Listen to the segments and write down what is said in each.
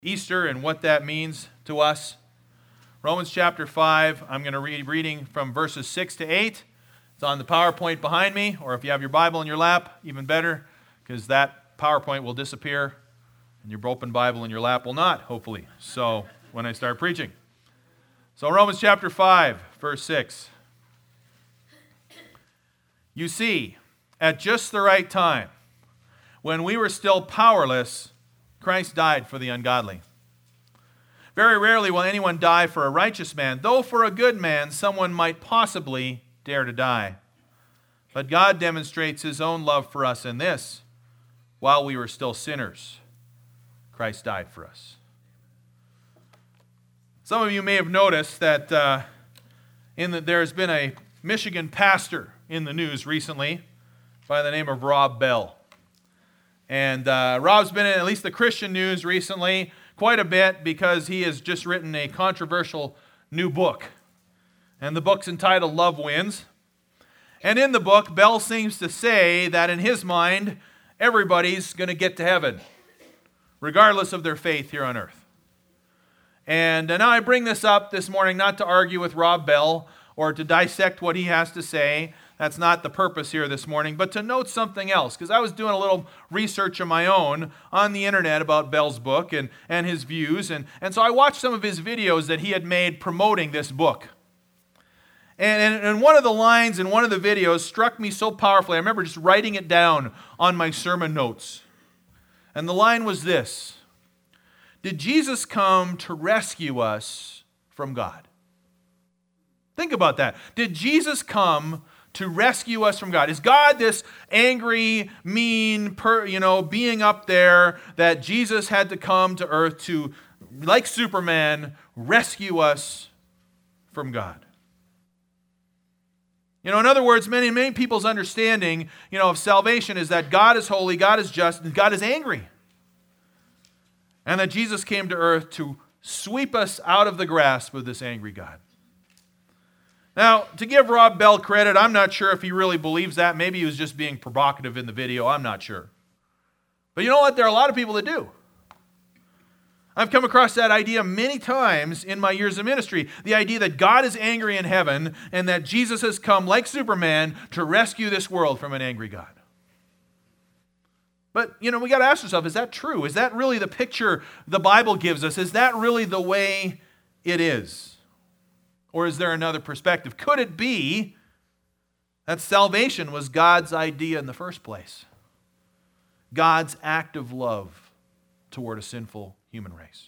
Easter and what that means to us. Romans chapter 5, I'm going to read reading from verses 6 to 8. It's on the PowerPoint behind me, or if you have your Bible in your lap, even better, because that PowerPoint will disappear, and your open Bible in your lap will not, hopefully, so when I start preaching. So Romans chapter 5, verse 6. You see, at just the right time, when we were still powerless, Christ died for the ungodly. Very rarely will anyone die for a righteous man, though for a good man someone might possibly dare to die. But God demonstrates his own love for us in this: while we were still sinners, Christ died for us. Some of you may have noticed that there's been a Michigan pastor in the news recently by the name of Rob Bell. And Rob's been in at least the Christian news recently quite a bit because he has just written a controversial new book. And the book's entitled Love Wins. And in the book, Bell seems to say that in his mind, everybody's going to get to heaven, regardless of their faith here on earth. And now I bring this up this morning not to argue with Rob Bell or to dissect what he has to say. That's not the purpose here this morning, but to note something else, because I was doing a little research of my own on the internet about Bell's book and his views, and so I watched some of his videos that he had made promoting this book. And one of the lines in one of the videos struck me so powerfully, I remember just writing it down on my sermon notes. And the line was this: did Jesus come to rescue us from God? Think about that. Did Jesus come to rescue us from God? Is God this angry, mean, being up there that Jesus had to come to earth to, like Superman, rescue us from God? In other words, many people's understanding, of salvation is that God is holy, God is just, and God is angry. And that Jesus came to earth to sweep us out of the grasp of this angry God. Now, to give Rob Bell credit, I'm not sure if he really believes that. Maybe he was just being provocative in the video. I'm not sure. But you know what? There are a lot of people that do. I've come across that idea many times in my years of ministry. The idea that God is angry in heaven and that Jesus has come, like Superman, to rescue this world from an angry God. But, we got to ask ourselves, is that true? Is that really the picture the Bible gives us? Is that really the way it is? Or is there another perspective? Could it be that salvation was God's idea in the first place? God's act of love toward a sinful human race.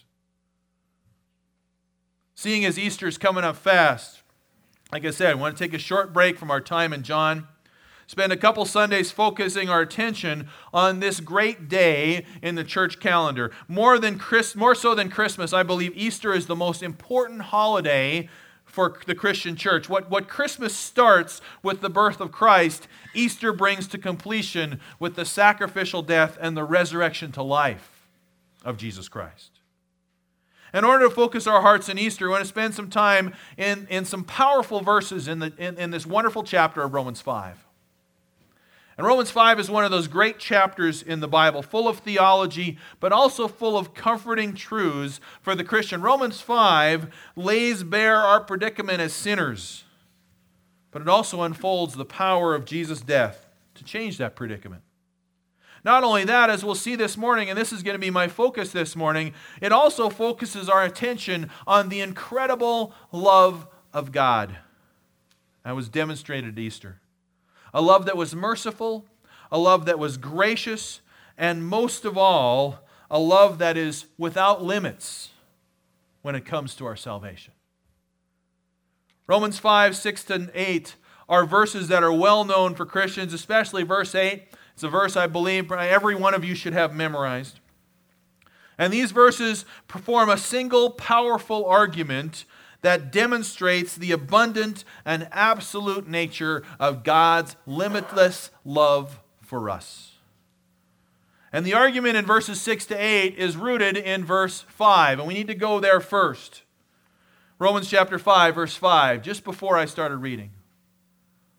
Seeing as Easter's coming up fast, like I said, I want to take a short break from our time in John. Spend a couple Sundays focusing our attention on this great day in the church calendar. More so than Christmas, I believe Easter is the most important holiday for the Christian church. What Christmas starts with the birth of Christ, Easter brings to completion with the sacrificial death and the resurrection to life of Jesus Christ. In order to focus our hearts in Easter, we want to spend some time in some powerful verses in this wonderful chapter of Romans 5. And Romans 5 is one of those great chapters in the Bible, full of theology, but also full of comforting truths for the Christian. Romans 5 lays bare our predicament as sinners, but it also unfolds the power of Jesus' death to change that predicament. Not only that, as we'll see this morning, and this is going to be my focus this morning, it also focuses our attention on the incredible love of God that was demonstrated at Easter. A love that was merciful, a love that was gracious, and most of all, a love that is without limits when it comes to our salvation. Romans 5, 6 to 8 are verses that are well known for Christians, especially verse 8. It's a verse I believe every one of you should have memorized. And these verses perform a single powerful argument that demonstrates the abundant and absolute nature of God's limitless love for us. And the argument in verses 6 to 8 is rooted in verse 5, and we need to go there first. Romans chapter 5, verse 5, just before I started reading.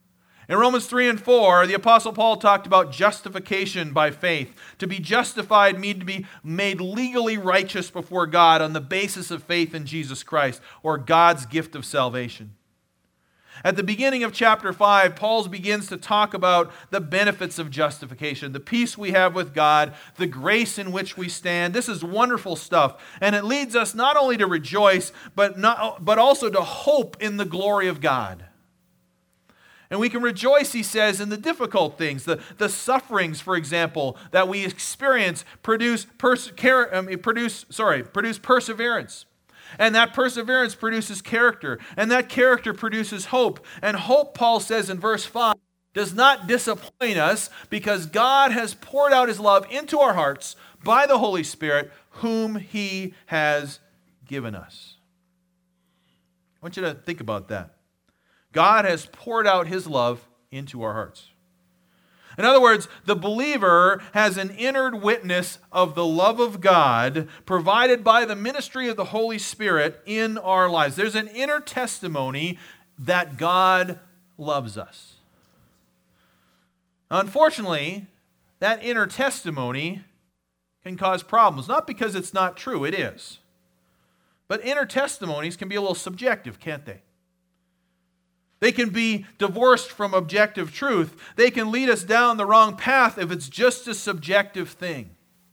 In Romans 3 and 4, the Apostle Paul talked about justification by faith. To be justified means to be made legally righteous before God on the basis of faith in Jesus Christ, or God's gift of salvation. At the beginning of chapter 5, Paul begins to talk about the benefits of justification, the peace we have with God, the grace in which we stand. This is wonderful stuff, and it leads us not only to rejoice, but also to hope in the glory of God. And we can rejoice, he says, in the difficult things. The sufferings, for example, that we experience produce perseverance. And that perseverance produces character. And that character produces hope. And hope, Paul says in verse 5, does not disappoint us because God has poured out his love into our hearts by the Holy Spirit, whom he has given us. I want you to think about that. God has poured out his love into our hearts. In other words, the believer has an inner witness of the love of God provided by the ministry of the Holy Spirit in our lives. There's an inner testimony that God loves us. Unfortunately, that inner testimony can cause problems. Not because it's not true, it is. But inner testimonies can be a little subjective, can't they? They can be divorced from objective truth. They can lead us down the wrong path if it's just a subjective thing.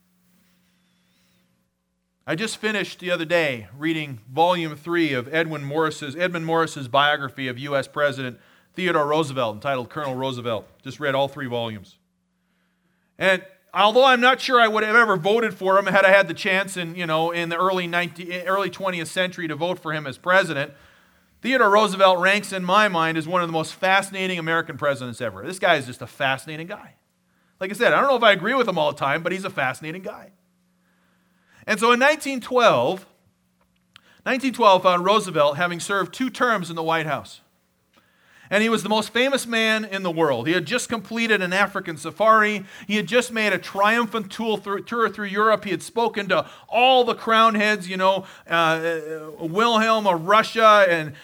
I just finished the other day reading volume 3 of Edmund Morris's biography of U.S. President Theodore Roosevelt, entitled Colonel Roosevelt. Just read all 3 volumes. And although I'm not sure I would have ever voted for him had I had the chance in the early 20th century to vote for him as president, Theodore Roosevelt ranks in my mind as one of the most fascinating American presidents ever. This guy is just a fascinating guy. Like I said, I don't know if I agree with him all the time, but he's a fascinating guy. And so in 1912 found Roosevelt having served 2 terms in the White House. And he was the most famous man in the world. He had just completed an African safari. He had just made a triumphant tour through Europe. He had spoken to all the crown heads, Wilhelm of Russia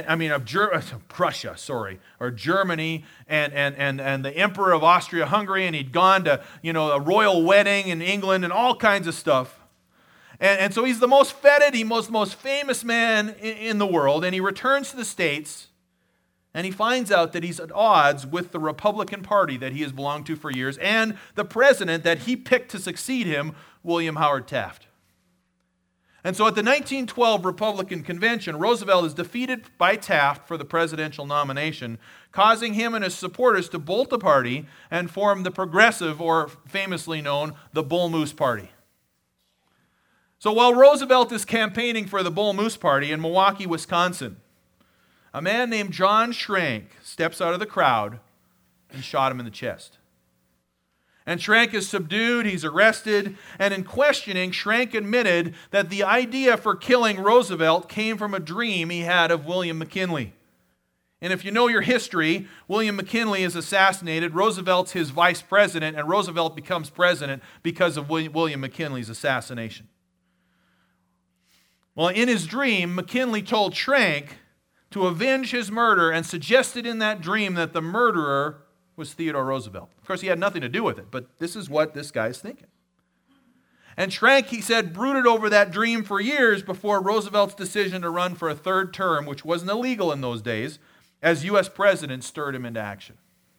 or Germany, and the Emperor of Austria-Hungary, and he'd gone to, a royal wedding in England and all kinds of stuff. And so he's the most feted, most famous man in the world, and he returns to the States. And he finds out that he's at odds with the Republican Party that he has belonged to for years and the president that he picked to succeed him, William Howard Taft. And so at the 1912 Republican Convention, Roosevelt is defeated by Taft for the presidential nomination, causing him and his supporters to bolt the party and form the Progressive, or famously known, the Bull Moose Party. So while Roosevelt is campaigning for the Bull Moose Party in Milwaukee, Wisconsin, a man named John Schrank steps out of the crowd and shot him in the chest. And Schrank is subdued, he's arrested, and in questioning, Schrank admitted that the idea for killing Roosevelt came from a dream he had of William McKinley. And if you know your history, William McKinley is assassinated, Roosevelt's his vice president, and Roosevelt becomes president because of William McKinley's assassination. Well, in his dream, McKinley told Schrank to avenge his murder and suggested in that dream that the murderer was Theodore Roosevelt. Of course, he had nothing to do with it, but this is what this guy's thinking. And Schrank, he said, brooded over that dream for years before Roosevelt's decision to run for a 3rd term, which wasn't illegal in those days, as U.S. president stirred him into action.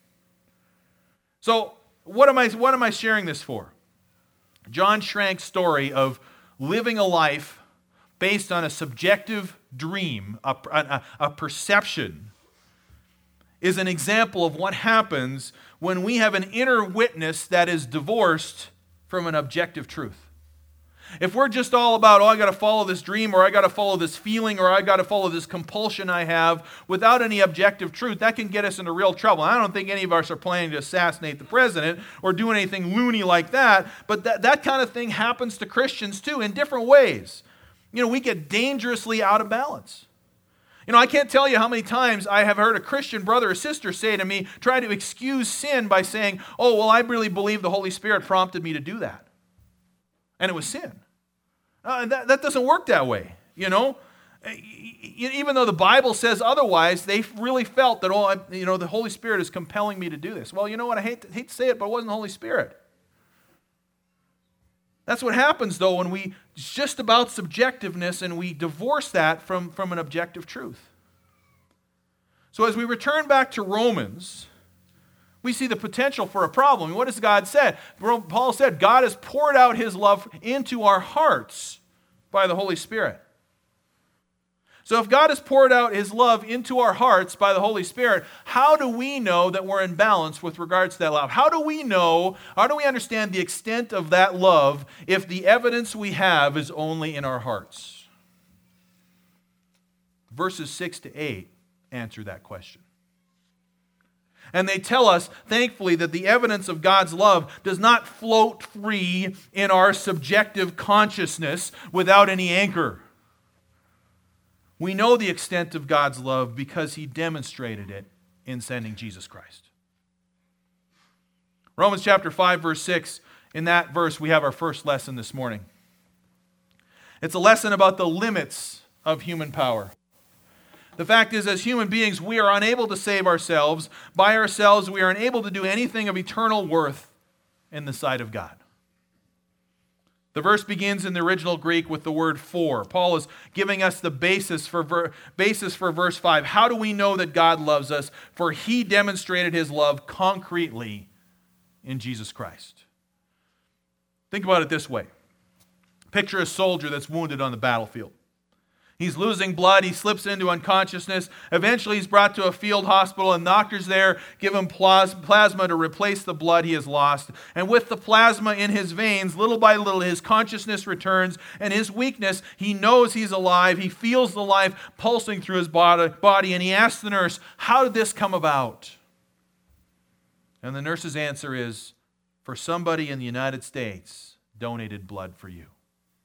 So, what am I sharing this for? John Schrank's story of living a life based on a subjective dream, a perception, is an example of what happens when we have an inner witness that is divorced from an objective truth. If we're just all about, I got to follow this dream, or I got to follow this feeling, or I got to follow this compulsion I have, without any objective truth, that can get us into real trouble. I don't think any of us are planning to assassinate the president or do anything loony like that, but that kind of thing happens to Christians too in different ways. We get dangerously out of balance. I can't tell you how many times I have heard a Christian brother or sister say to me, try to excuse sin by saying, I really believe the Holy Spirit prompted me to do that. And it was sin. That doesn't work that way, Even though the Bible says otherwise, they really felt that, the Holy Spirit is compelling me to do this. Well, you know what? I hate to say it, but it wasn't the Holy Spirit. That's what happens, though, when it's just about subjectiveness and we divorce that from an objective truth. So as we return back to Romans, we see the potential for a problem. What has God said? Paul said, God has poured out his love into our hearts by the Holy Spirit. So if God has poured out his love into our hearts by the Holy Spirit, how do we know that we're in balance with regards to that love? How do we understand the extent of that love if the evidence we have is only in our hearts? Verses 6 to 8 answer that question. And they tell us, thankfully, that the evidence of God's love does not float free in our subjective consciousness without any anchor. We know the extent of God's love because he demonstrated it in sending Jesus Christ. Romans chapter 5, verse 6, in that verse we have our first lesson this morning. It's a lesson about the limits of human power. The fact is, as human beings, we are unable to save ourselves. By ourselves, we are unable to do anything of eternal worth in the sight of God. The verse begins in the original Greek with the word for. Paul is giving us the basis for verse 5. How do we know that God loves us? For he demonstrated his love concretely in Jesus Christ. Think about it this way. Picture a soldier that's wounded on the battlefield. He's losing blood. He slips into unconsciousness. Eventually, he's brought to a field hospital, and doctors there give him plasma to replace the blood he has lost. And with the plasma in his veins, little by little, his consciousness returns, and his weakness, he knows he's alive. He feels the life pulsing through his body, and he asks the nurse, how did this come about? And the nurse's answer is, for somebody in the United States donated blood for you.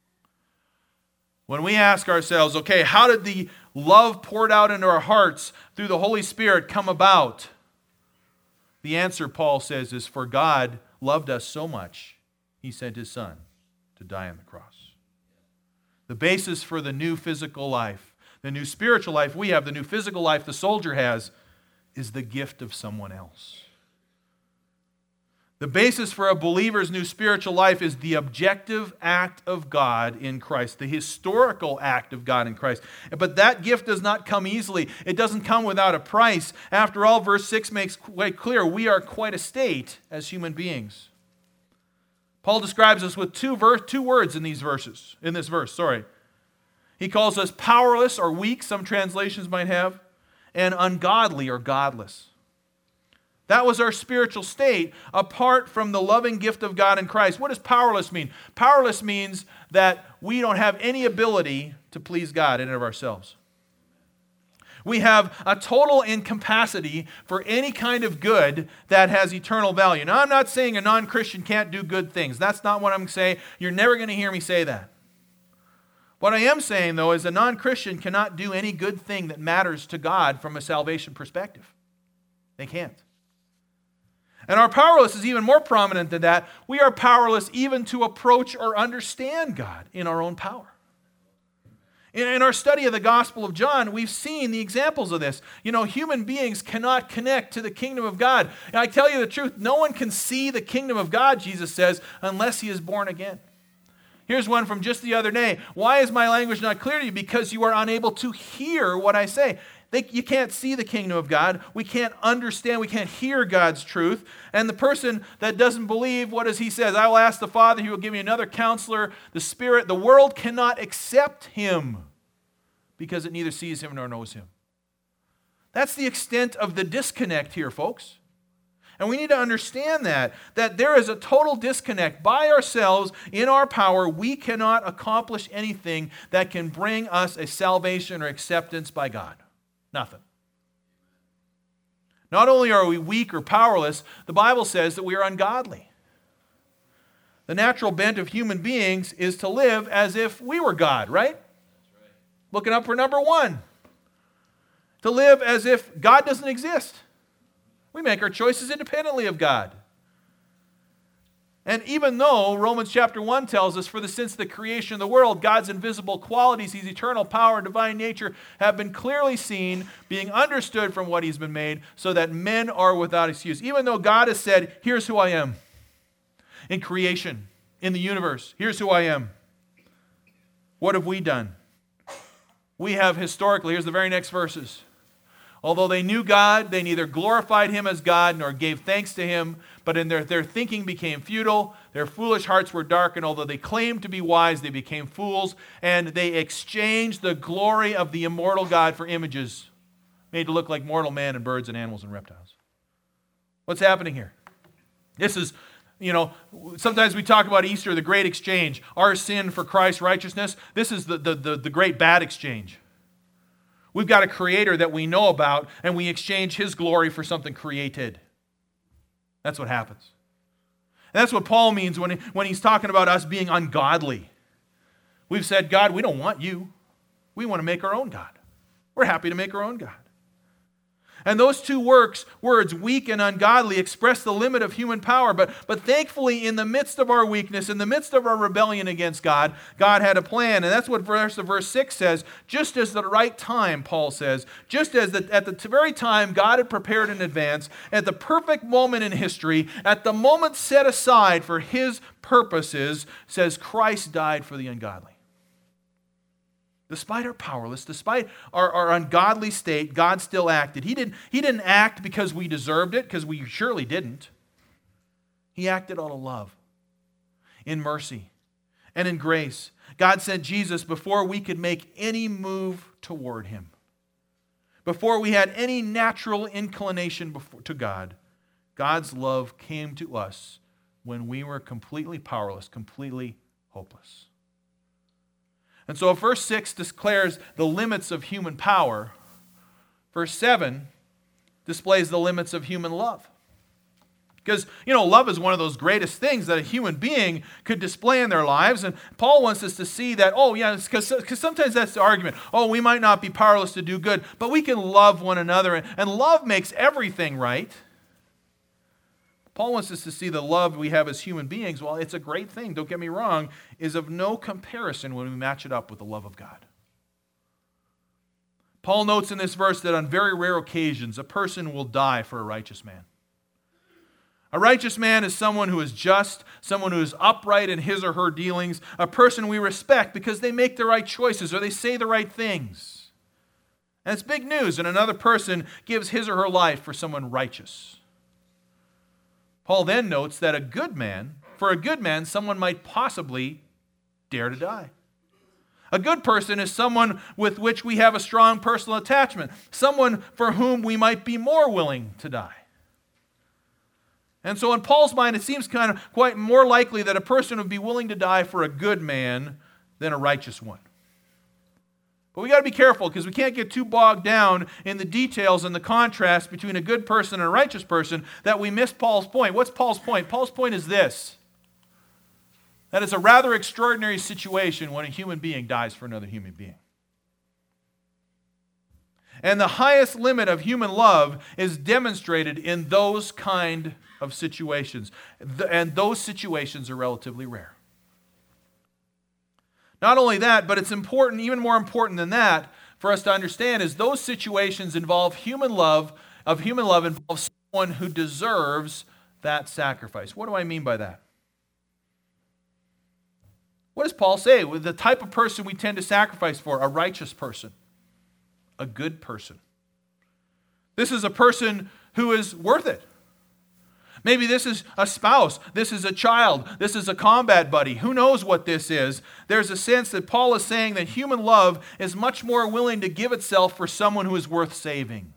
When we ask ourselves, okay, how did the love poured out into our hearts through the Holy Spirit come about? The answer, Paul says, is for God loved us so much, he sent his Son to die on the cross. The basis for the new physical life, the new spiritual life we have, the new physical life the soldier has, is the gift of someone else. The basis for a believer's new spiritual life is the objective act of God in Christ, the historical act of God in Christ. But that gift does not come easily. It doesn't come without a price. After all, verse 6 makes quite clear we are quite a state as human beings. Paul describes us with two words in this verse. He calls us powerless or weak, some translations might have, and ungodly or godless. That was our spiritual state apart from the loving gift of God in Christ. What does powerless mean? Powerless means that we don't have any ability to please God in and of ourselves. We have a total incapacity for any kind of good that has eternal value. Now, I'm not saying a non-Christian can't do good things. That's not what I'm saying. You're never going to hear me say that. What I am saying, though, is a non-Christian cannot do any good thing that matters to God from a salvation perspective. They can't. And our powerless is even more prominent than that. We are powerless even to approach or understand God in our own power. In our study of the Gospel of John, we've seen the examples of this. Human beings cannot connect to the kingdom of God. And I tell you the truth, no one can see the kingdom of God, Jesus says, unless he is born again. Here's one from just the other day. Why is my language not clear to you? Because you are unable to hear what I say. You can't see the kingdom of God. We can't understand. We can't hear God's truth. And the person that doesn't believe, what does he say? I will ask the Father, he will give me another counselor, the Spirit. The world cannot accept him because it neither sees him nor knows him. That's the extent of the disconnect here, folks. And we need to understand that there is a total disconnect. By ourselves, in our power, we cannot accomplish anything that can bring us a salvation or acceptance by God. Nothing. Not only are we weak or powerless, the Bible says that we are ungodly. The natural bent of human beings is to live as if we were God, right? That's right. Looking up for number one. To live as if God doesn't exist. We make our choices independently of God. And even though Romans chapter 1 tells us, for since the creation of the world, God's invisible qualities, his eternal power and divine nature have been clearly seen, being understood from what he's been made, so that men are without excuse. Even though God has said, here's who I am. In creation, in the universe, here's who I am. What have we done? We have historically, here's the very next verses. Although they knew God, they neither glorified him as God nor gave thanks to him, but in their thinking became futile, their foolish hearts were darkened. Although they claimed to be wise, they became fools, and they exchanged the glory of the immortal God for images made to look like mortal man and birds and animals and reptiles. What's happening here? This is, sometimes we talk about Easter, the great exchange, our sin for Christ's righteousness. This is the great bad exchange. We've got a creator that we know about, and we exchange his glory for something created. That's what happens. And that's what Paul means when he's talking about us being ungodly. We've said, God, we don't want you. We want to make our own God. We're happy to make our own God. And those two words, weak and ungodly, express the limit of human power. But thankfully, in the midst of our weakness, in the midst of our rebellion against God, God had a plan. And that's what verse 6 says. Just as the right time, Paul says, just as at the very time God had prepared in advance, at the perfect moment in history, at the moment set aside for his purposes, says Christ died for the ungodly. Despite our powerless, despite our ungodly state, God still acted. He didn't act because we deserved it, because we surely didn't. He acted out of love, in mercy, and in grace. God sent Jesus before we could make any move toward him. Before we had any natural inclination to God, God's love came to us when we were completely powerless, completely hopeless. And so if verse 6 declares the limits of human power, verse 7 displays the limits of human love. Because, love is one of those greatest things that a human being could display in their lives. And Paul wants us to see that, because sometimes that's the argument. We might not be powerless to do good, but we can love one another. And love makes everything right. Paul wants us to see the love we have as human beings. While it's a great thing, don't get me wrong, is of no comparison when we match it up with the love of God. Paul notes in this verse that on very rare occasions, a person will die for a righteous man. A righteous man is someone who is just, someone who is upright in his or her dealings, a person we respect because they make the right choices or they say the right things. And it's big news, and another person gives his or her life for someone righteous. Paul then notes that for a good man, someone might possibly dare to die. A good person is someone with which we have a strong personal attachment, someone for whom we might be more willing to die. And so in Paul's mind, it seems quite more likely that a person would be willing to die for a good man than a righteous one. But we got to be careful because we can't get too bogged down in the details and the contrast between a good person and a righteous person that we miss Paul's point. What's Paul's point? Paul's point is this: that it's a rather extraordinary situation when a human being dies for another human being. And the highest limit of human love is demonstrated in those kind of situations. And those situations are relatively rare. Not only that, but it's important, even more important than that, for us to understand is those situations involve human love involves someone who deserves that sacrifice. What do I mean by that? What does Paul say? With the type of person we tend to sacrifice for, a righteous person, a good person. This is a person who is worth it. Maybe this is a spouse, this is a child, this is a combat buddy. Who knows what this is? There's a sense that Paul is saying that human love is much more willing to give itself for someone who is worth saving.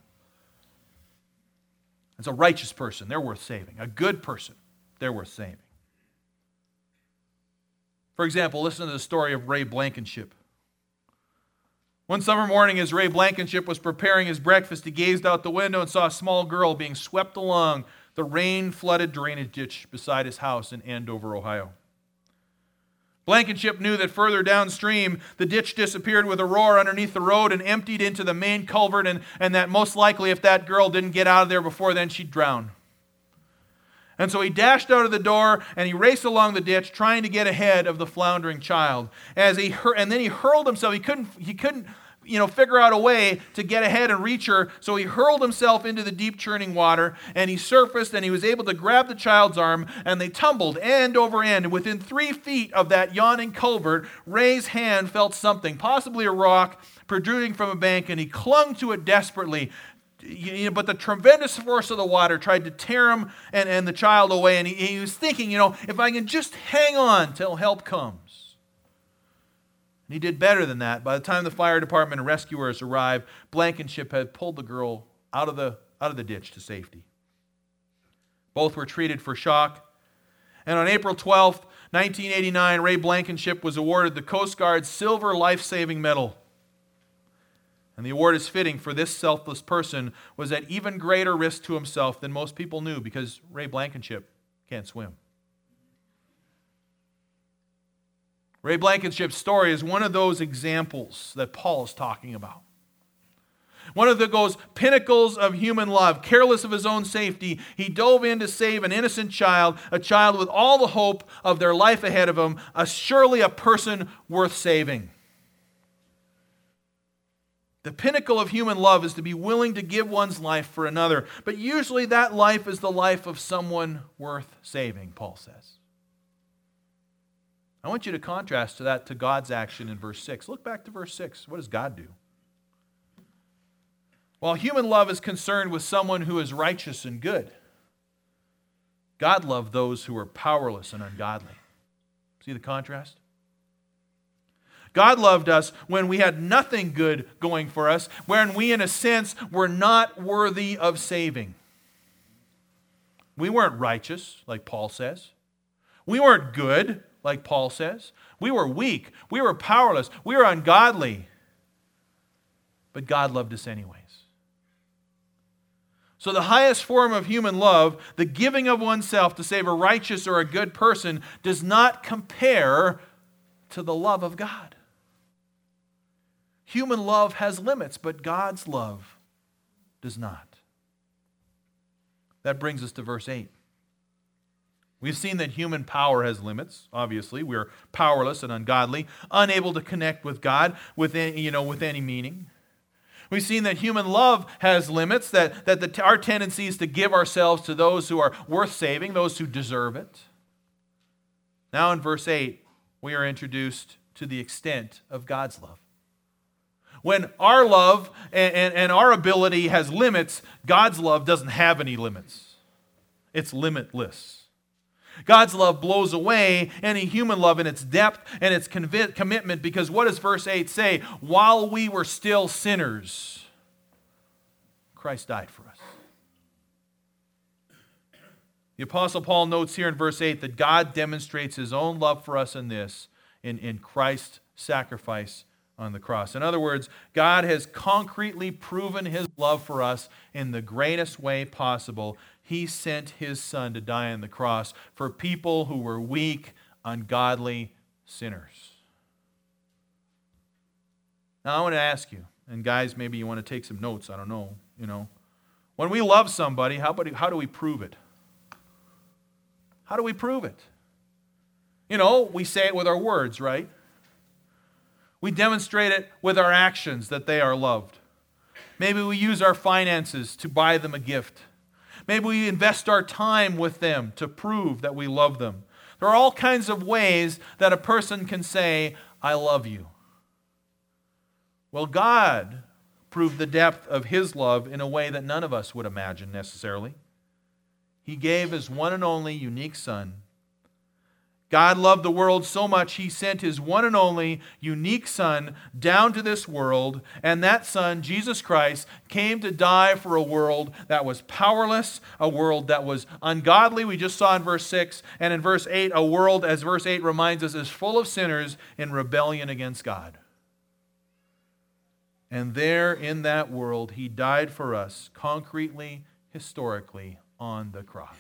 It's a righteous person, they're worth saving. A good person, they're worth saving. For example, listen to the story of Ray Blankenship. One summer morning, as Ray Blankenship was preparing his breakfast, he gazed out the window and saw a small girl being swept along the rain-flooded drainage ditch beside his house in Andover, Ohio. Blankenship knew that further downstream, the ditch disappeared with a roar underneath the road and emptied into the main culvert, and that most likely if that girl didn't get out of there before then, she'd drown. And so he dashed out of the door and he raced along the ditch trying to get ahead of the floundering child. And then he hurled himself. He couldn't figure out a way to get ahead and reach her. So he hurled himself into the deep churning water and he surfaced and he was able to grab the child's arm and they tumbled end over end. And within 3 feet of that yawning culvert, Ray's hand felt something, possibly a rock, protruding from a bank, and he clung to it desperately. But the tremendous force of the water tried to tear him and the child away. And he was thinking, if I can just hang on till help comes. And he did better than that. By the time the fire department and rescuers arrived, Blankenship had pulled the girl out of the ditch to safety. Both were treated for shock. And on April 12th, 1989, Ray Blankenship was awarded the Coast Guard's Silver Life-Saving Medal. And the award is fitting, for this selfless person was at even greater risk to himself than most people knew, because Ray Blankenship can't swim. Ray Blankenship's story is one of those examples that Paul is talking about. One of those pinnacles of human love. Careless of his own safety, he dove in to save an innocent child, a child with all the hope of their life ahead of him, surely a person worth saving. The pinnacle of human love is to be willing to give one's life for another. But usually that life is the life of someone worth saving, Paul says. I want you to contrast that to God's action in verse 6. Look back to verse 6. What does God do? While human love is concerned with someone who is righteous and good, God loved those who are powerless and ungodly. See the contrast? God loved us when we had nothing good going for us, when we, in a sense, were not worthy of saving. We weren't righteous, like Paul says. We weren't good, like Paul says. We were weak. We were powerless. We were ungodly. But God loved us anyways. So the highest form of human love, the giving of oneself to save a righteous or a good person, does not compare to the love of God. Human love has limits, but God's love does not. That brings us to verse 8. We've seen that human power has limits, obviously. We're powerless and ungodly, unable to connect with God with any meaning. We've seen that human love has limits, that our tendency is to give ourselves to those who are worth saving, those who deserve it. Now in verse 8, we are introduced to the extent of God's love. When our love and our ability has limits, God's love doesn't have any limits. It's limitless. God's love blows away any human love in its depth and its commitment, because what does verse 8 say? While we were still sinners, Christ died for us. The Apostle Paul notes here in verse 8 that God demonstrates his own love for us in Christ's sacrifice on the cross. In other words, God has concretely proven his love for us in the greatest way possible. He sent his Son to die on the cross for people who were weak, ungodly sinners. Now I want to ask you, and guys, maybe you want to take some notes, I don't know, When we love somebody, how do we prove it? How do we prove it? We say it with our words, right? We demonstrate it with our actions that they are loved. Maybe we use our finances to buy them a gift. Maybe we invest our time with them to prove that we love them. There are all kinds of ways that a person can say, I love you. Well, God proved the depth of his love in a way that none of us would imagine necessarily. He gave his one and only unique Son. God loved the world so much, he sent his one and only unique Son down to this world, and that Son, Jesus Christ, came to die for a world that was powerless, a world that was ungodly, we just saw in verse 6, and in verse 8, a world, as verse 8 reminds us, is full of sinners in rebellion against God. And there in that world, he died for us, concretely, historically, on the cross.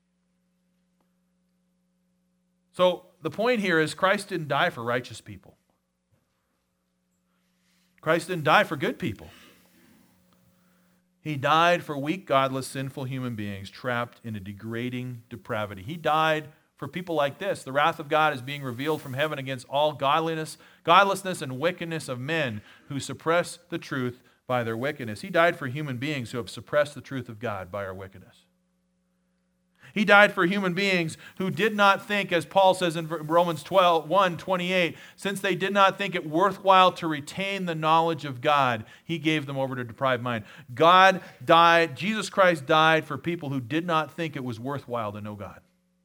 So the point here is Christ didn't die for righteous people. Christ didn't die for good people. He died for weak, godless, sinful human beings trapped in a degrading depravity. He died for people like this. The wrath of God is being revealed from heaven against all godlessness and wickedness of men who suppress the truth by their wickedness. He died for human beings who have suppressed the truth of God by our wickedness. He died for human beings who did not think, as Paul says in Romans 1:28, since they did not think it worthwhile to retain the knowledge of God, he gave them over to depraved mind. God died, Jesus Christ died for people who did not think it was worthwhile to know God.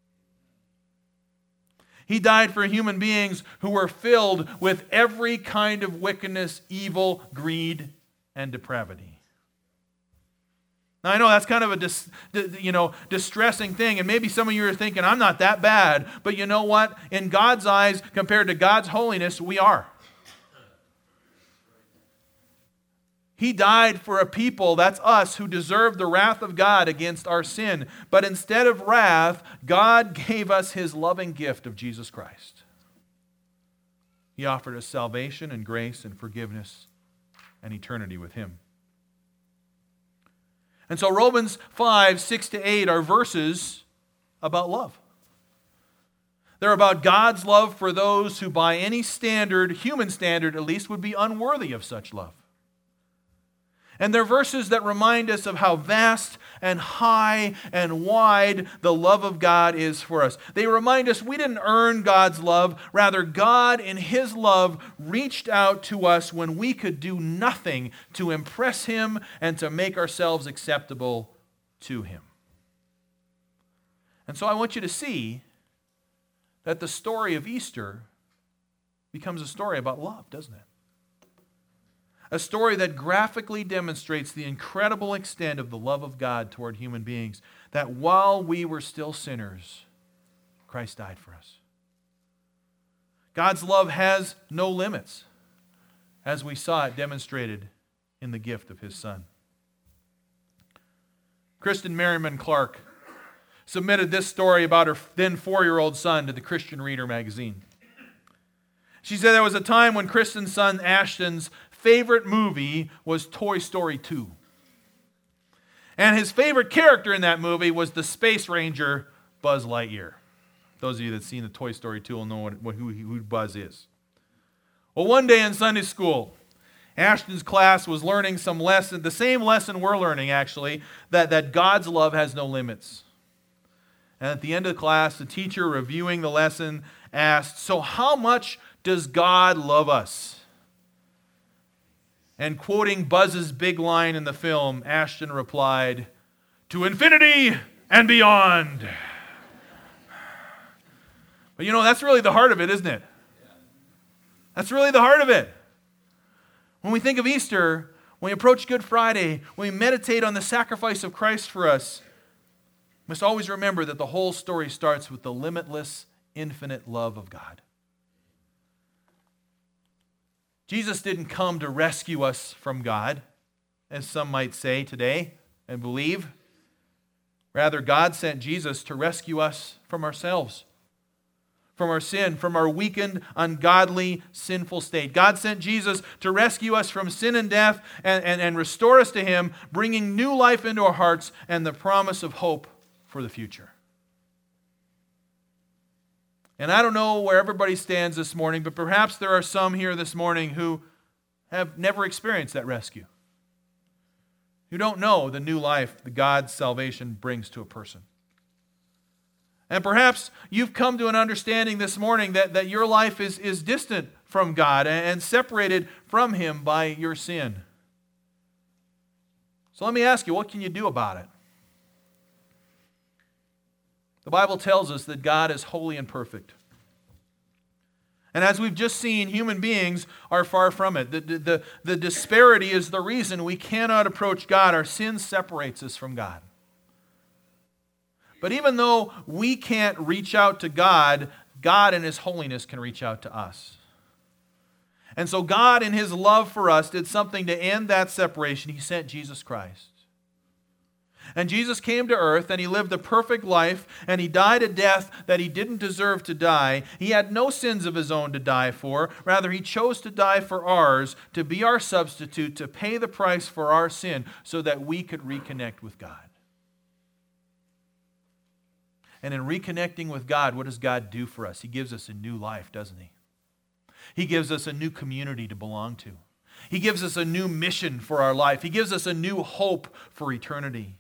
He died for human beings who were filled with every kind of wickedness, evil, greed, and depravity. Now, I know that's kind of a distressing thing, and maybe some of you are thinking, I'm not that bad, but you know what? In God's eyes, compared to God's holiness, we are. He died for a people, that's us, who deserve the wrath of God against our sin. But instead of wrath, God gave us His loving gift of Jesus Christ. He offered us salvation and grace and forgiveness and eternity with Him. And so Romans 5:6-8 are verses about love. They're about God's love for those who by any standard, human standard at least, would be unworthy of such love. And they're verses that remind us of how vast and high and wide the love of God is for us. They remind us we didn't earn God's love. Rather, God in His love reached out to us when we could do nothing to impress Him and to make ourselves acceptable to Him. And so I want you to see that the story of Easter becomes a story about love, doesn't it? A story that graphically demonstrates the incredible extent of the love of God toward human beings, that while we were still sinners, Christ died for us. God's love has no limits, as we saw it demonstrated in the gift of His Son. Kristen Merriman Clark submitted this story about her then 4-year-old son to the Christian Reader magazine. She said there was a time when Kristen's son Ashton's favorite movie was Toy Story 2. And his favorite character in that movie was the Space Ranger, Buzz Lightyear. Those of you that have seen the Toy Story 2 will know who Buzz is. Well, one day in Sunday school, Ashton's class was learning some lesson, the same lesson we're learning actually, that God's love has no limits. And at the end of the class, the teacher reviewing the lesson asked, "So how much does God love us?" And quoting Buzz's big line in the film, Ashton replied, "To infinity and beyond." But that's really the heart of it, isn't it? That's really the heart of it. When we think of Easter, when we approach Good Friday, when we meditate on the sacrifice of Christ for us, we must always remember that the whole story starts with the limitless, infinite love of God. Jesus didn't come to rescue us from God, as some might say today and believe. Rather, God sent Jesus to rescue us from ourselves, from our sin, from our weakened, ungodly, sinful state. God sent Jesus to rescue us from sin and death and restore us to Him, bringing new life into our hearts and the promise of hope for the future. And I don't know where everybody stands this morning, but perhaps there are some here this morning who have never experienced that rescue, who don't know the new life that God's salvation brings to a person. And perhaps you've come to an understanding this morning that your life is distant from God and separated from Him by your sin. So let me ask you, what can you do about it? The Bible tells us that God is holy and perfect. And as we've just seen, human beings are far from it. The disparity is the reason we cannot approach God. Our sin separates us from God. But even though we can't reach out to God, God in His holiness can reach out to us. And so God in His love for us did something to end that separation. He sent Jesus Christ. And Jesus came to earth, and he lived a perfect life, and he died a death that he didn't deserve to die. He had no sins of his own to die for. Rather, he chose to die for ours, to be our substitute, to pay the price for our sin, so that we could reconnect with God. And in reconnecting with God, what does God do for us? He gives us a new life, doesn't he? He gives us a new community to belong to. He gives us a new mission for our life. He gives us a new hope for eternity.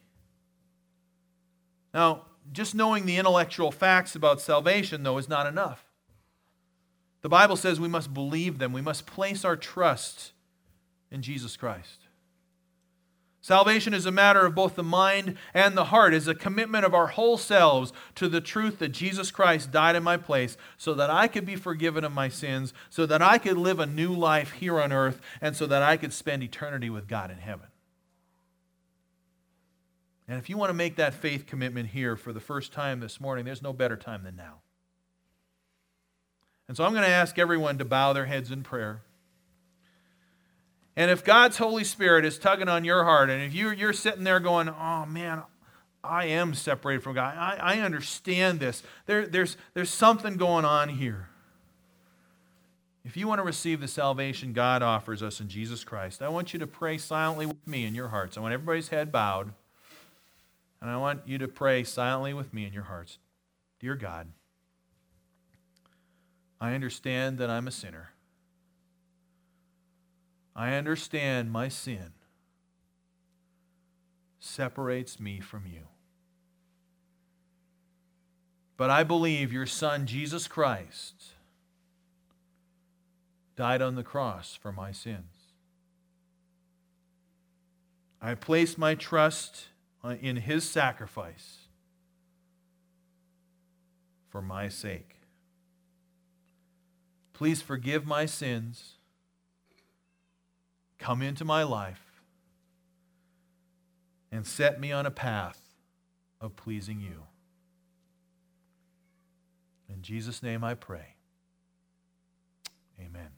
Now, just knowing the intellectual facts about salvation, though, is not enough. The Bible says we must believe them. We must place our trust in Jesus Christ. Salvation is a matter of both the mind and the heart. It's a commitment of our whole selves to the truth that Jesus Christ died in my place so that I could be forgiven of my sins, so that I could live a new life here on earth, and so that I could spend eternity with God in heaven. And if you want to make that faith commitment here for the first time this morning, there's no better time than now. And so I'm going to ask everyone to bow their heads in prayer. And if God's Holy Spirit is tugging on your heart, and if you're sitting there going, oh man, I am separated from God. I understand this. There's something going on here. If you want to receive the salvation God offers us in Jesus Christ, I want you to pray silently with me in your hearts. I want everybody's head bowed. And I want you to pray silently with me in your hearts. Dear God, I understand that I'm a sinner. I understand my sin separates me from you. But I believe your Son, Jesus Christ, died on the cross for my sins. I place my trust in his sacrifice for my sake. Please forgive my sins. Come into my life and set me on a path of pleasing you. In Jesus' name I pray. Amen.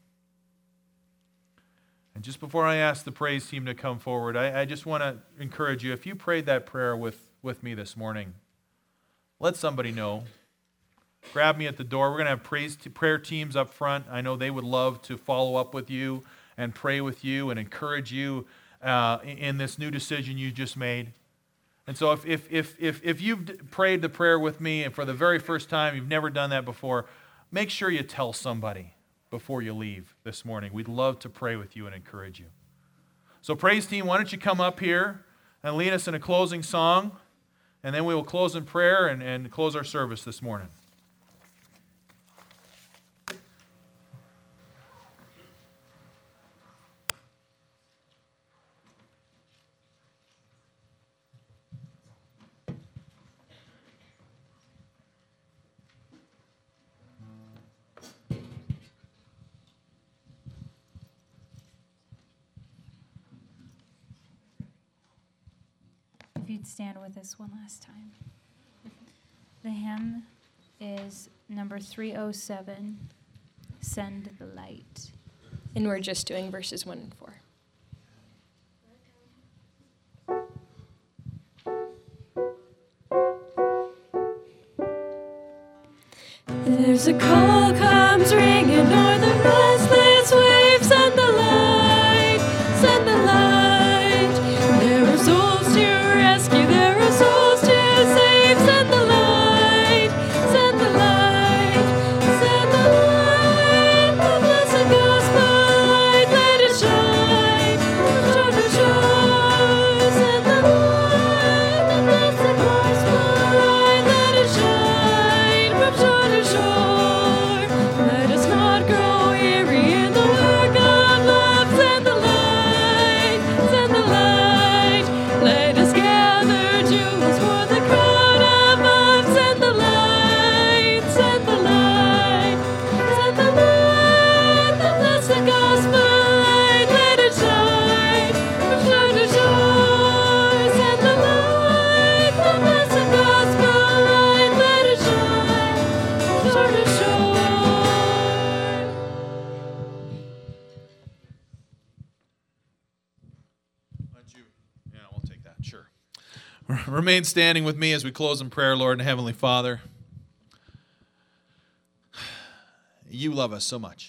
And just before I ask the praise team to come forward, I just want to encourage you, if you prayed that prayer with me this morning, let somebody know. Grab me at the door. We're going to have prayer teams up front. I know they would love to follow up with you and pray with you and encourage you in this new decision you just made. And so if you've prayed the prayer with me and for the very first time, you've never done that before, make sure you tell somebody before you leave this morning. We'd love to pray with you and encourage you. So praise team, why don't you come up here and lead us in a closing song, and then we will close in prayer and close our service this morning. If you'd stand with us one last time. The hymn is number 307, Send the Light. And we're just doing verses 1 and 4. There's a call comes ringing o'er the restless waves, send the light, send the light. There are souls to rescue, there are souls to save, send the light, send the light, send the light. The blessed gospel light, let it shine from shore to shore, send the light. The blessed gospel light, let it shine from shore to shore. Let us not grow weary in the work of love. Send the light, send the light. Let us gather jewels for the crown above. Send the light, send the light, send the light. The blessed gospel light, let it shine from shore to shore. Send the light, the blessed gospel light, let it shine from shore to shore. Yeah, we'll take that, sure. Remain standing with me as we close in prayer, Lord and Heavenly Father. You love us so much.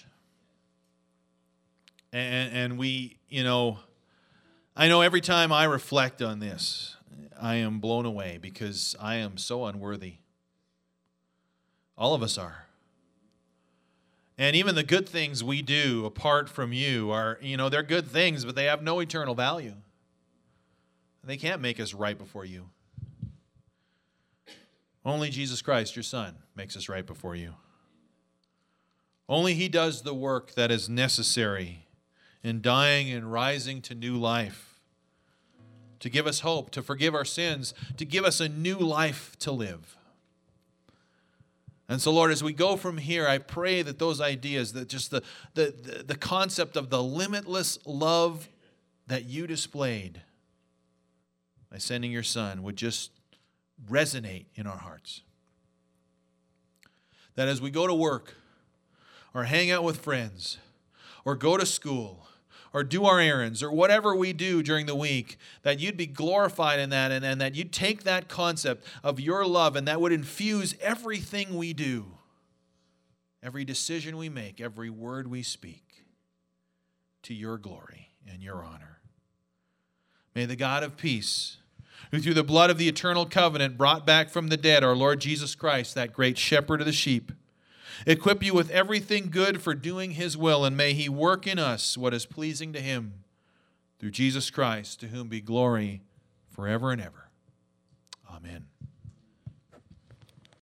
And we, I know every time I reflect on this, I am blown away because I am so unworthy. All of us are. And even the good things we do apart from you are, they're good things, but they have no eternal value. They can't make us right before you. Only Jesus Christ, your Son, makes us right before you. Only He does the work that is necessary in dying and rising to new life, to give us hope, to forgive our sins, to give us a new life to live. And so, Lord, as we go from here, I pray that those ideas, that just the concept of the limitless love that you displayed by sending your Son would just resonate in our hearts. That as we go to work, or hang out with friends, or go to school, or do our errands, or whatever we do during the week, that you'd be glorified in that, and that you'd take that concept of your love, and that would infuse everything we do, every decision we make, every word we speak, to your glory and your honor. May the God of peace, who through the blood of the eternal covenant brought back from the dead our Lord Jesus Christ, that great shepherd of the sheep, equip you with everything good for doing His will, and may He work in us what is pleasing to Him, through Jesus Christ, to whom be glory forever and ever. Amen.